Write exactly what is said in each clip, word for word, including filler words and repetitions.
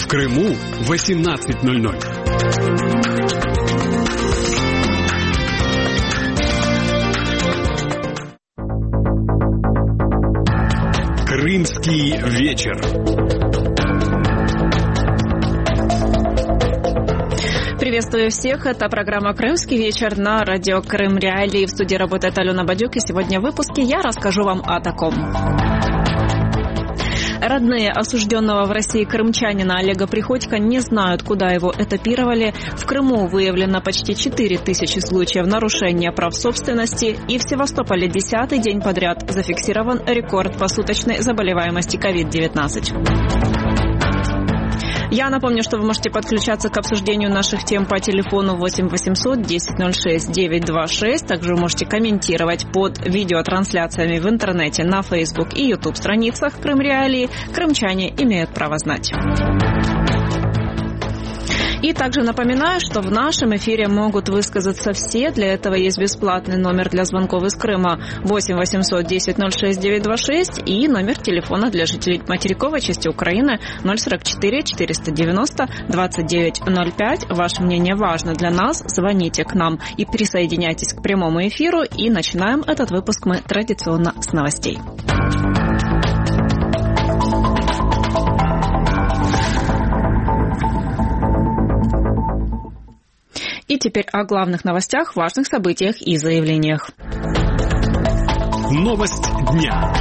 Крыму восемнадцать ноль ноль. Крымский вечер. Приветствую всех. Это программа «Крымский вечер» на радио Крым Реалии. В студии работает Алена Бадюк. И сегодня в выпуске я расскажу вам о таком. Родные осужденного в России крымчанина Олега Приходько не знают, куда его этапировали. В Крыму выявлено почти четыре тысячи случаев нарушения прав собственности. И в Севастополе десятый день подряд зафиксирован рекорд посуточной заболеваемости ковид девятнадцать. Я напомню, что вы можете подключаться к обсуждению наших тем по телефону восемь восемьсот десять ноль шесть девятьсот двадцать шесть. Также вы можете комментировать под видеотрансляциями в интернете на Facebook и YouTube страницах Крым Реалии. Крымчане имеют право знать. И также напоминаю, что в нашем эфире могут высказаться все. Для этого есть бесплатный номер для звонков из Крыма восемь восемьсот десять ноль шесть девятьсот двадцать шесть и номер телефона для жителей материковой части Украины ноль сорок четыре четыреста девяносто двадцать девять ноль пять. Ваше мнение важно для нас. Звоните к нам и присоединяйтесь к прямому эфиру. И начинаем этот выпуск мы традиционно с новостей. И теперь о главных новостях, важных событиях и заявлениях. Новость дня.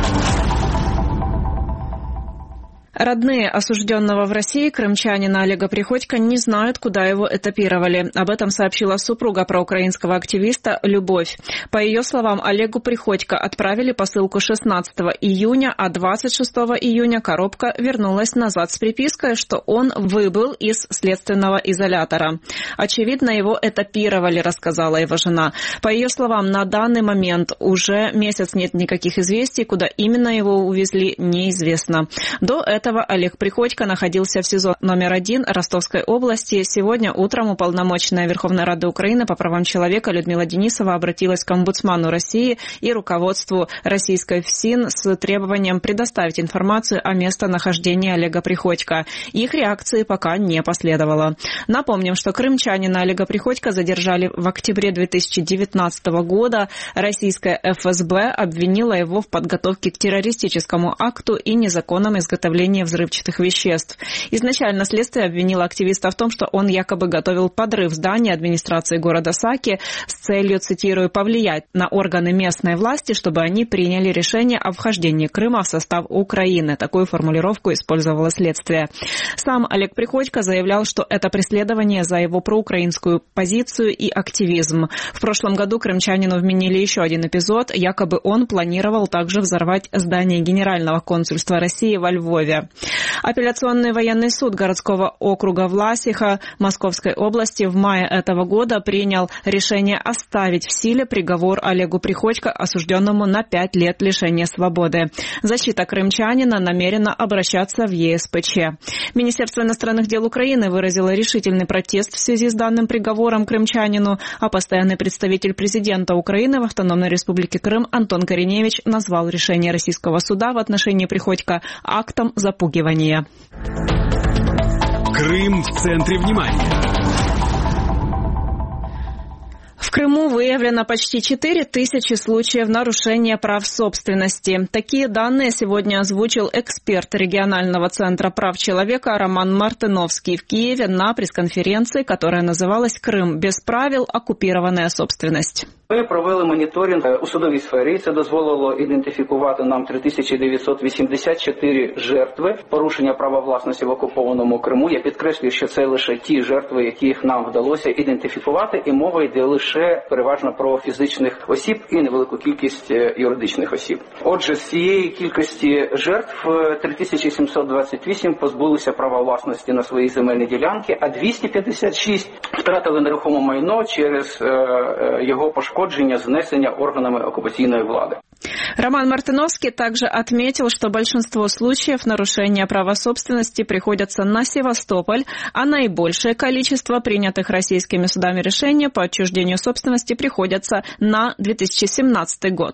Родные осужденного в России крымчанина Олега Приходько не знают, куда его этапировали. Об этом сообщила супруга проукраинского активиста Любовь. По ее словам, Олегу Приходько отправили посылку шестнадцатого июня, а двадцать шестого июня коробка вернулась назад с припиской, что он выбыл из следственного изолятора. Очевидно, его этапировали, рассказала его жена. По ее словам, на данный момент уже месяц нет никаких известий, куда именно его увезли, неизвестно. До этого Этого Олег Приходько находился в СИЗО номер один Ростовской области. Сегодня утром уполномоченная Верховной Рады Украины по правам человека Людмила Денисова обратилась к омбудсману России и руководству российской ФСИН с требованием предоставить информацию о местонахождении Олега Приходько. Их реакции пока не последовало. Напомним, что крымчанина Олега Приходько задержали в октябре две тысячи девятнадцатого года. Российская эф эс бэ обвинила его в подготовке к террористическому акту и незаконном изготовлении взрывчатых веществ. Изначально следствие обвинило активиста в том, что он якобы готовил подрыв здания администрации города Саки с целью, цитирую, повлиять на органы местной власти, чтобы они приняли решение о вхождении Крыма в состав Украины. Такую формулировку использовало следствие. Сам Олег Приходько заявлял, что это преследование за его проукраинскую позицию и активизм. В прошлом году крымчанину вменили еще один эпизод. Якобы он планировал также взорвать здание Генерального консульства России во Львове. Апелляционный военный суд городского округа Власиха Московской области в мае этого года принял решение оставить в силе приговор Олегу Приходько, осужденному на пять лет лишения свободы. Защита крымчанина намерена обращаться в е эс пэ че. Министерство иностранных дел Украины выразило решительный протест в связи с данным приговором крымчанину, а постоянный представитель президента Украины в Автономной Республике Крым Антон Кореневич назвал решение российского суда в отношении Приходько актом запугивания. Крым в центре внимания. В Крыму выявлено почти четыре тысячи случаев нарушения прав собственности. Такие данные сегодня озвучил эксперт регионального центра прав человека Роман Мартиновский в Киеве на пресс-конференции, которая называлась «Крым без правил. Оккупированная собственность». Ми провели моніторинг у судовій сфері. Це дозволило ідентифікувати нам три тисячі дев'ятсот вісімдесят чотири жертви порушення права власності в окупованому Криму. Я підкреслюю, що це лише ті жертви, яких нам вдалося ідентифікувати, і мова йде лише переважно про фізичних осіб і невелику кількість юридичних осіб. Отже, з цієї кількості жертв три тисячі сімсот двадцять вісім позбулися права власності на свої земельні ділянки, а двісті п'ятдесят шість втратили нерухоме майно через його пошкодження, знесення органами оккупационной влады. Роман Мартиновский также отметил, что большинство случаев нарушения права собственности приходятся на Севастополь, а наибольшее количество принятых российскими судами решений по отчуждению собственности приходятся на две тысячи семнадцатый год.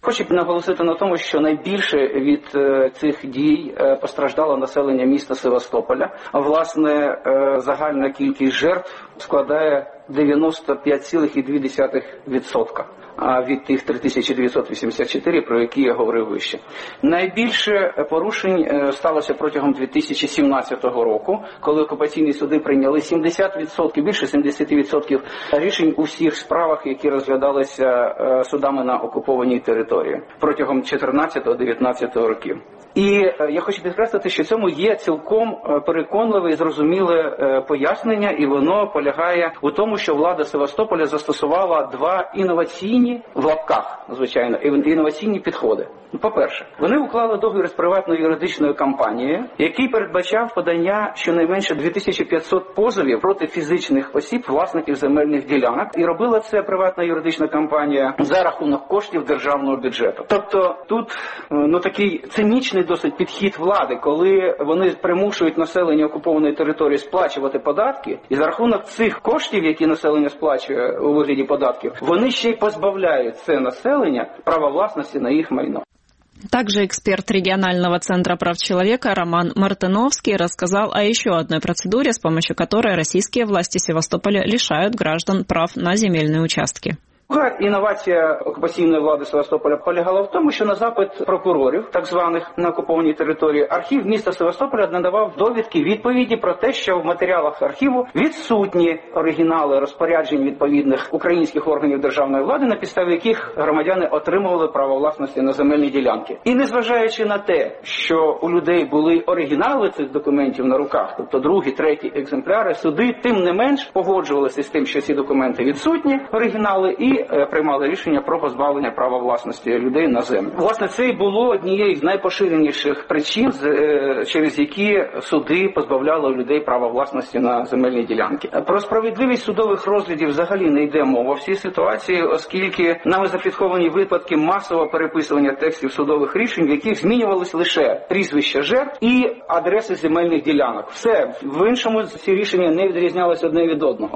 Хочу наголосити на тому, що найбільше від цих дій постраждало населення міста Севастополя. А власне загальна кількість жертв складає дев'яносто п'ять цілих дві десятих відсотка від тих три тисячі дев'ятсот вісімдесят чотири, про які я говорив вище. Найбільше порушень сталося протягом дві тисячі сімнадцятого року, коли окупаційні суди прийняли сімдесят відсотків, більше сімдесят відсотків рішень у всіх справах, які розглядалися судами на окупованій території протягом чотирнадцятого-дев'ятнадцятого років. І я хочу підкреслити, що цьому є цілком переконливе і зрозуміле пояснення, і воно полягає у тому, що влада Севастополя застосувала два інноваційні, в лапках, звичайно, інноваційні підходи. По-перше, вони уклали договір з приватною юридичною компанією, який передбачав подання щонайменше дві тисячі п'ятсот позовів проти фізичних осіб, власників земельних ділянок. І робила це приватна юридична компанія за рахунок коштів державного бюджету. Тобто тут ну такий цинічний досить підхід влади, коли вони примушують населення окупованої території сплачувати податки, і за рахунок цих коштів, які населення сплачує у вигляді податків, вони ще й позбавляють це населення права власності на їх майно. Также эксперт регионального центра прав человека Роман Мартыновский рассказал о еще одной процедуре, с помощью которой российские власти Севастополя лишают граждан прав на земельные участки. Друга інновація окупаційної влади Севастополя полягала в тому, що на запит прокурорів, так званих на окупованій території, архів міста Севастополя надавав довідки, відповіді про те, що в матеріалах архіву відсутні оригінали розпоряджень відповідних українських органів державної влади, на підставі яких громадяни отримували право власності на земельні ділянки. І незважаючи на те, що у людей були оригінали цих документів на руках, тобто другі, треті екземпляри, суди тим не менш погоджувалися з тим, що ці документи відсутні, оригінали, і приймали рішення про позбавлення права власності людей на землю. Власне, це і було однією з найпоширеніших причин, через які суди позбавляли людей права власності на земельні ділянки. Про справедливість судових розглядів взагалі не йде мова в цій ситуації, оскільки нами зафіксовані випадки масового переписування текстів судових рішень, в яких змінювалися лише прізвища жертв і адреси земельних ділянок. Все, в іншому ці рішення не відрізнялися одне від одного.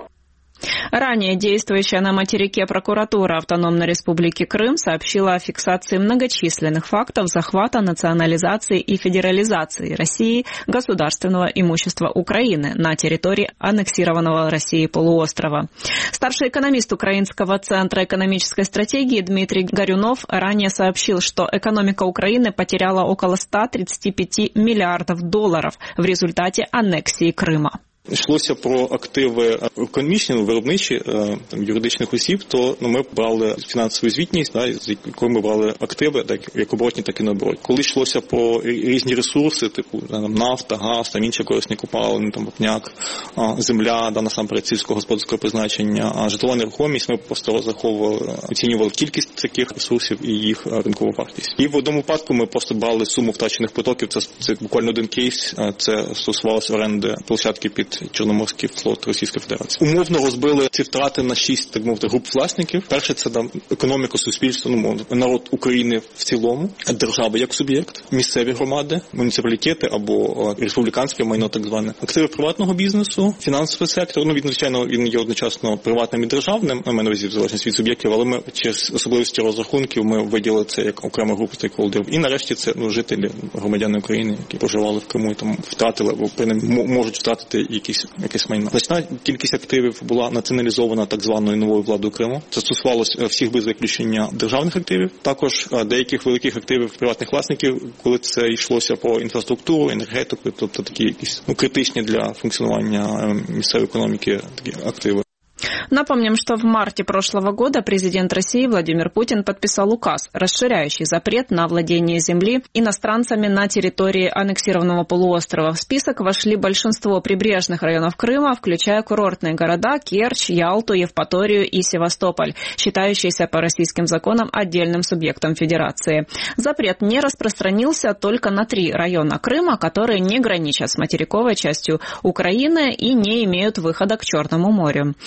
Ранее действующая на материке прокуратура Автономной Республики Крым сообщила о фиксации многочисленных фактов захвата, национализации и федерализации России государственного имущества Украины на территории аннексированного Россией полуострова. Старший экономист Украинского центра экономической стратегии Дмитрий Горюнов ранее сообщил, что экономика Украины потеряла около ста тридцати пяти миллиардов долларов в результате аннексии Крыма. Йшлося про активи економічні, виробничі, там, юридичних осіб, то ну, ми брали фінансову звітність, да, з якої ми брали активи, так, як оборотні, так і необоротні. Коли йшлося про різні ресурси, типу там, нафта, газ, там інші корисні копалини, там вапняк, земля, да, насамперед сільськогосподарського призначення, а житлова нерухомість, ми просто розраховували, оцінювали кількість таких ресурсів і їх ринкову вартість. І в одному випадку ми просто брали суму втрачених потоків, це, це буквально один кейс, це стосувалося оренди площадки під Чорноморський флот Російської Федерації. Умовно розбили ці втрати на шість, так мовити, груп власників. Перше, це там економіка, суспільство, ну, мовно, народ України в цілому, держава як суб'єкт, місцеві громади, муніципалітети або республіканське майно, так зване, активи приватного бізнесу, фінансовий сектор. Ну, він, звичайно, він є одночасно приватним і державним, на мене в залежності від суб'єктів, але ми через особливості розрахунків ми виділили це як окрему групу стейкхолдерів. І нарешті це ну, жителі, громадяни України, які проживали в Криму і там втратили або принаймні можуть втратити якісь якесь майно. Значна кількість активів була націоналізована так званою новою владою Криму. Це стосувалося всіх без виключення державних активів, також деяких великих активів приватних власників, коли це йшлося по інфраструктуру, енергетику, тобто такі якісь ну, критичні для функціонування місцевої економіки такі активи. Напомним, что в марте прошлого года президент России Владимир Путин подписал указ, расширяющий запрет на владение земли иностранцами на территории аннексированного полуострова. В список вошли большинство прибрежных районов Крыма, включая курортные города Керчь, Ялту, Евпаторию и Севастополь, считающиеся по российским законам отдельным субъектом федерации. Запрет не распространился только на три района Крыма, которые не граничат с материковой частью Украины и не имеют выхода к Черному морю. Ранее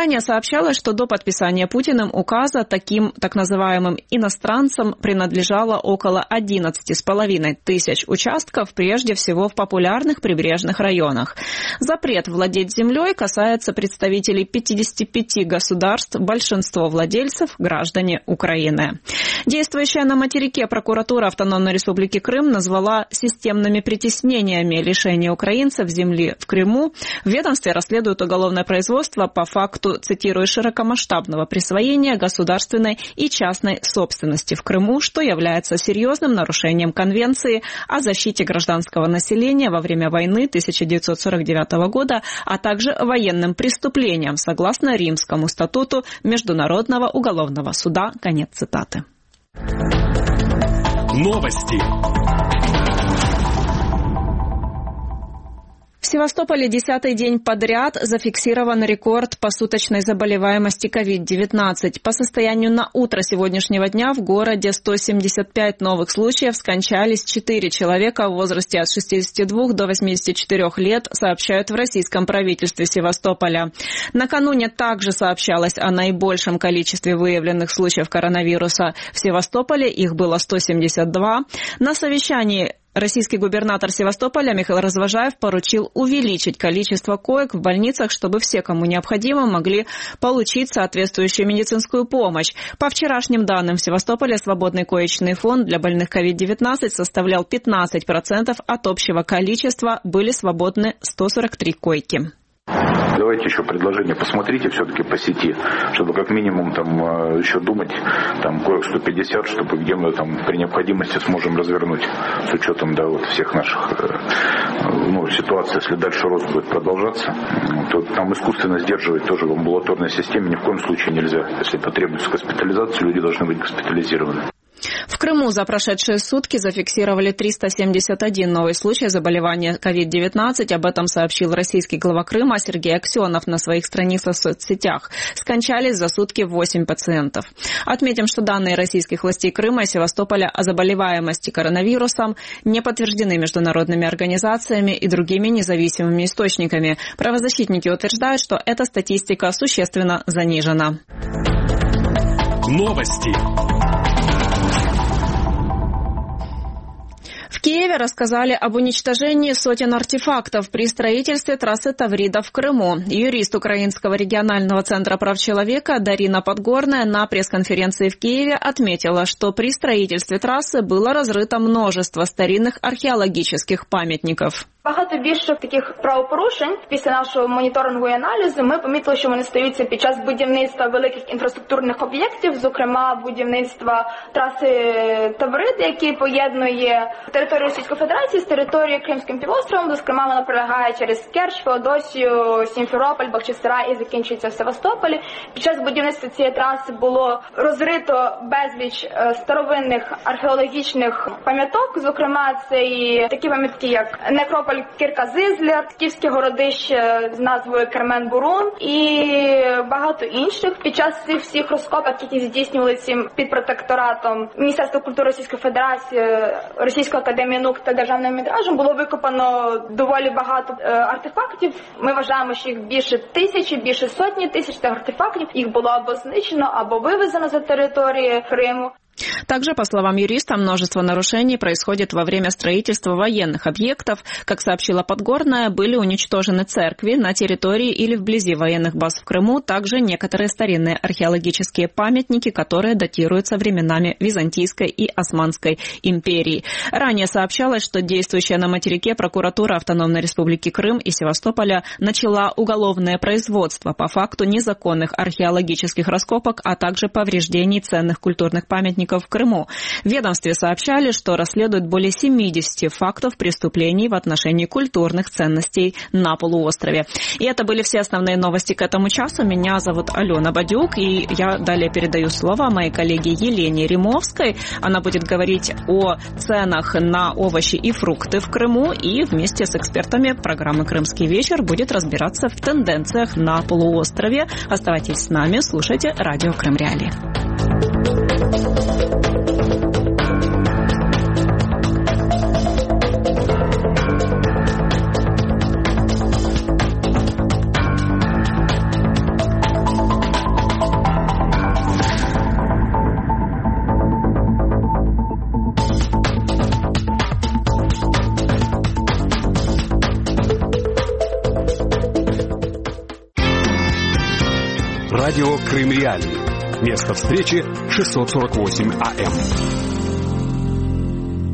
Ранее сообщалось, что до подписания Путиным указа таким так называемым иностранцам принадлежало около одиннадцать с половиной тысяч участков, прежде всего в популярных прибрежных районах. Запрет владеть землей касается представителей пятидесяти пяти государств, большинство владельцев – граждане Украины. Действующая на материке прокуратура Автономной Республики Крым назвала системными притеснениями лишения украинцев земли в Крыму. В ведомстве расследуют уголовное производство по факту, цитирую, широкомасштабного присвоения государственной и частной собственности в Крыму, что является серьезным нарушением Конвенции о защите гражданского населения во время войны тысяча девятьсот сорок девятого года, а также военным преступлением согласно Римскому статуту Международного уголовного суда. Конец цитаты. Новости. В Севастополе десятый день подряд зафиксирован рекорд посуточной заболеваемости ковид девятнадцать. По состоянию на утро сегодняшнего дня в городе сто семьдесят пять новых случаев, скончались четыре человека в возрасте от шестидесяти двух до восьмидесяти четырёх лет, сообщают в российском правительстве Севастополя. Накануне также сообщалось о наибольшем количестве выявленных случаев коронавируса в Севастополе. Их было сто семьдесят два. На совещании российский губернатор Севастополя Михаил Развожаев поручил увеличить количество коек в больницах, чтобы все, кому необходимо, могли получить соответствующую медицинскую помощь. По вчерашним данным, в Севастополе свободный коечный фонд для больных ковид девятнадцать составлял пятнадцать процентов от общего количества, были свободны сто сорок три койки. Давайте еще предложение посмотрите все-таки по сети, чтобы как минимум там еще думать, там коек сто пятьдесят, чтобы где мы там при необходимости сможем развернуть с учетом, да, вот всех наших, ну, ситуаций. Если дальше рост будет продолжаться, то там искусственно сдерживать тоже в амбулаторной системе ни в коем случае нельзя. Если потребуется госпитализация, люди должны быть госпитализированы. В Крыму за прошедшие сутки зафиксировали триста семьдесят один новый случай заболевания ковид девятнадцать. Об этом сообщил российский глава Крыма Сергей Аксенов на своих страницах в соцсетях. Скончались за сутки восемь пациентов. Отметим, что данные российских властей Крыма и Севастополя о заболеваемости коронавирусом не подтверждены международными организациями и другими независимыми источниками. Правозащитники утверждают, что эта статистика существенно занижена. Новости. В Киеве рассказали об уничтожении сотен артефактов при строительстве трассы Таврида в Крыму. Юрист Украинского регионального центра прав человека Дарина Подгорная на пресс-конференции в Киеве отметила, что при строительстве трассы было разрыто множество старинных археологических памятников. Багато більше таких правопорушень після нашого моніторингу і аналізу ми помітили, що вони стаються під час будівництва великих інфраструктурних об'єктів, зокрема будівництва траси Таврид, який поєднує територію Російської Федерації з територією Кримським півостровом. Зокрема, вона пролягає через Керч, Феодосію, Сімферополь, Бахчисарай і закінчується в Севастополі. Під час будівництва цієї траси було розрито безліч старовинних археологічних пам'яток. Зокрема, це і такі пам'ятки, як некрополь Кирка-Зизля, Скіфське городище з назвою Кермен-Бурун і багато інших. Під час цих всіх розкопок, які здійснювалися під протекторатом Міністерства культури Російської Федерації, Російської академії наук та Державним мітражем було викопано доволі багато артефактів. Ми вважаємо, що їх більше тисячі, більше сотні тисяч цих артефактів. Їх було або знищено, або вивезено за території Криму. Также, по словам юриста, множество нарушений происходит во время строительства военных объектов. Как сообщила Подгорная, были уничтожены церкви на территории или вблизи военных баз в Крыму, также некоторые старинные археологические памятники, которые датируются временами Византийской и Османской империи. Ранее сообщалось, что действующая на материке прокуратура Автономной Республики Крым и Севастополя начала уголовное производство по факту незаконных археологических раскопок, а также повреждений ценных культурных памятников в Крыму. В ведомстве сообщали, что расследуют более семидесяти фактов преступлений в отношении культурных ценностей на полуострове. И это были все основные новости к этому часу. Меня зовут Алена Бадюк, и я далее передаю слово моей коллеге Елене Римовской. Она будет говорить о ценах на овощи и фрукты в Крыму, и вместе с экспертами программы «Крымский вечер» будет разбираться в тенденциях на полуострове. Оставайтесь с нами, слушайте радио Крым Реалии. Радио Крым Реалии. Место встречи шестьсот сорок восемь АМ.